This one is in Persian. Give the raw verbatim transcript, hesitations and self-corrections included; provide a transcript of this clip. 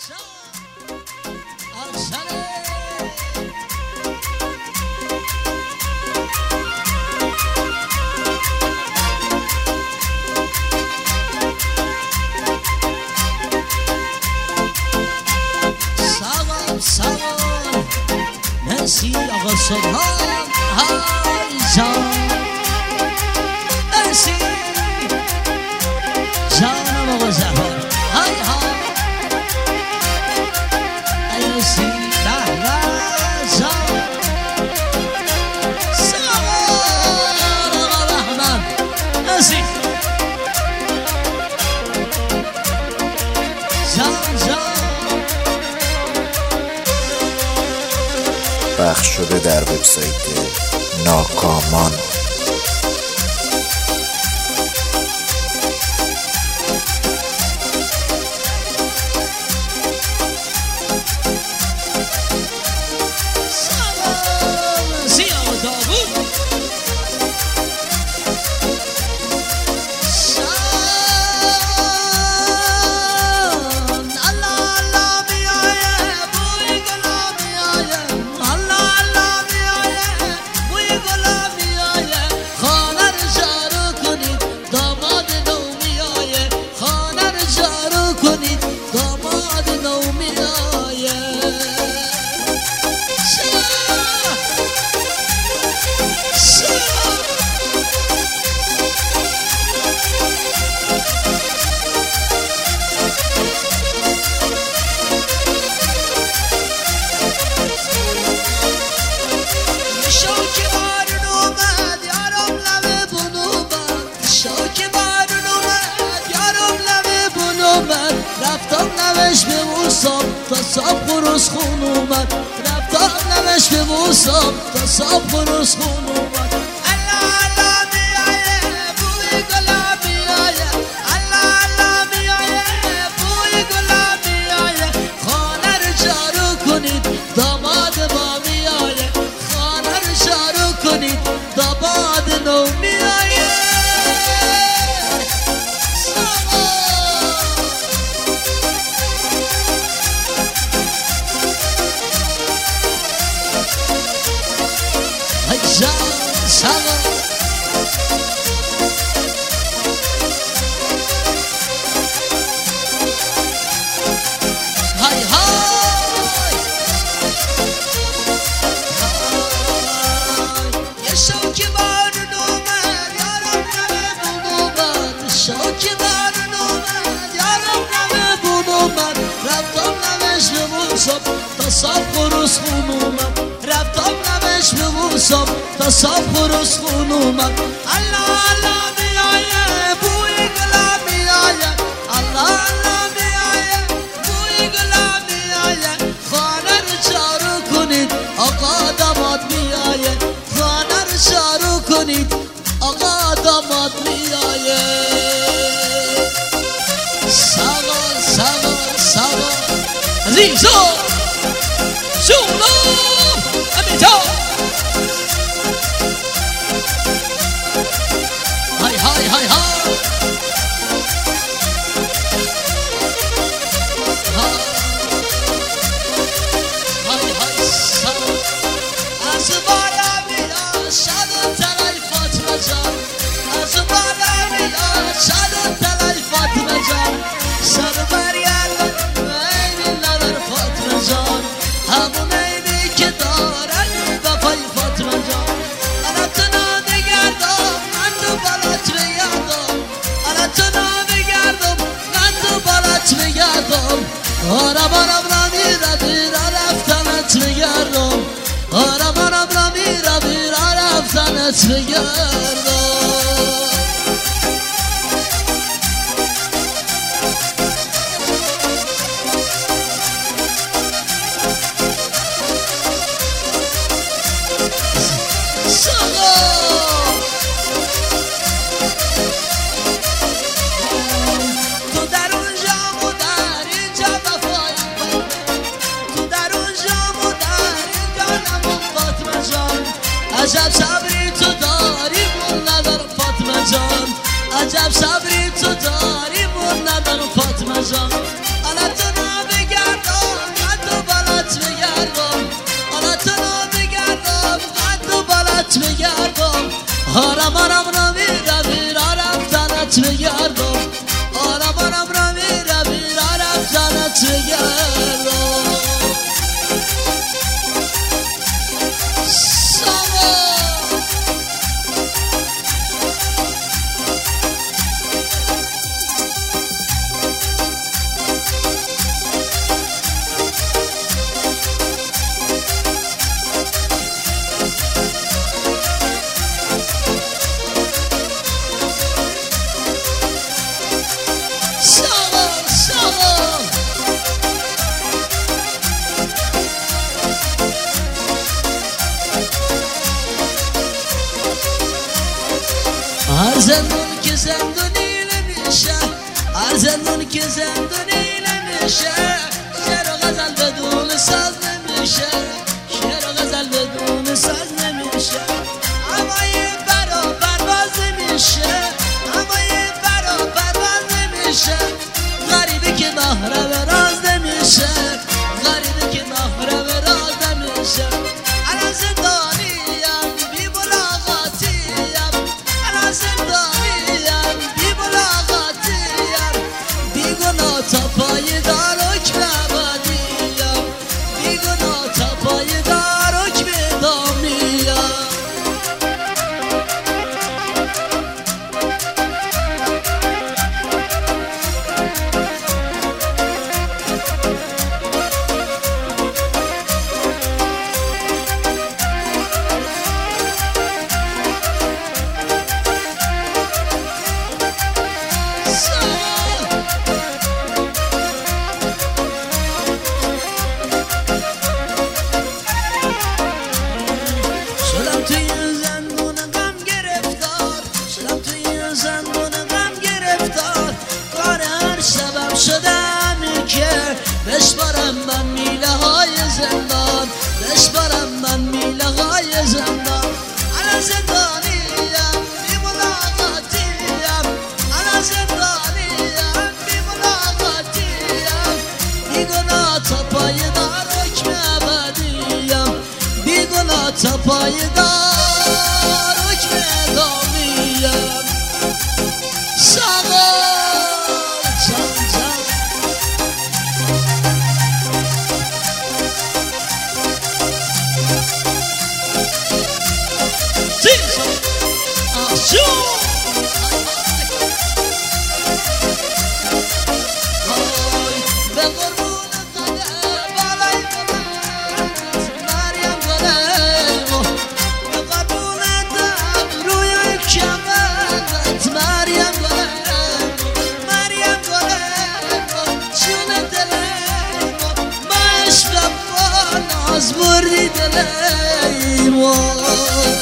مرسی آقا سبحان های جان، مرسی جانم آقا زهر های های مرسی بهره جان سوار آقا بهمن مرسی جان جان پخش شده در وبسایت ناکامان. تا صاحب خروس خون اومد، رفتم نمش به موسام تا صاحب خروس خون اومد. الله الله میایه بوی گلا میایه، الله الله میایه بوی گلا میایه. خانه رو جارو کنید داماد ما میایه، خانه رو جارو کنید داماد نو میایه. جان سلام های های یه شوکی بارون اومد یارم نمه بون اومد، شوکی بارون اومد یارم نمه بون اومد. رفتم نمش به موسم تا صاحب خروس خون اومد، رفتم نمش به موسم تا صاحب خروس خون اومد. الله الله میایه بوی گلا میایه، الله الله میایه بوی گلا میایه. خانه رو جارو کنید آقا داماد میایه، خانه رو جارو کنید آقا داماد میایه. سوار سوار سوار ریزو شونو امیتا های های های های های های سلام از بالا میاد شاد و تلای فاطمه جان، از بالا میاد شاد و تلای فاطمه جان. سر برگردن عیبی نداره فاطمه جان، همون عیبی که دارن وفای فاطمه جان. الان تو نمیگردم من تو بالات بگردم، الان تو نمیگردم من تو بالات بگردم. آرام آرام را میره بیرا رفتنت بگردم، آرام آرام را میره بیرا رفتنت بگردم. عجب صبری تو داری مون ندارم فاطمه جان، عجب صبری تو داری مون ندارم فاطمه جان. حالا تو نمیگردم زندون که زندونی نمیشه، شعر و غزل بدون ساز نمیشه، شعر و غزل بدون ساز نمیشه. هوای برا پرواز نمیشه، هوای برا پرواز نمیشه. غریبی که محرم راز نمیشه، غریبی که محرم راز نمیشه. الان زندانیم بی ملاقاتیم، الان زندانیم بی ملاقاتیم. بی گناه تا پای دار حکم ابدیم، بی گناه تا پای دار حکم دامیم. شدم توی زندون غم گرفتار، شدم توی زندون غم گرفتار. کار هر شبم شدم این که بشمارم من میله های زندان، بشمارم من میله های زندان. الان زندانیم بی ملاقاتیم، الان زندانیم بی ملاقاتیم. بی گناه تا پای دار حکم ابدیم، بی گناه تا پای دار حکم دامیم. ساغر جان جان تیز آسون به قربون قدم بالای بلند مریم گلم، به قربون دم روی کمرت مریم گلم، مریم گلم جون دلم. ما عشق با ناز بردی دلم.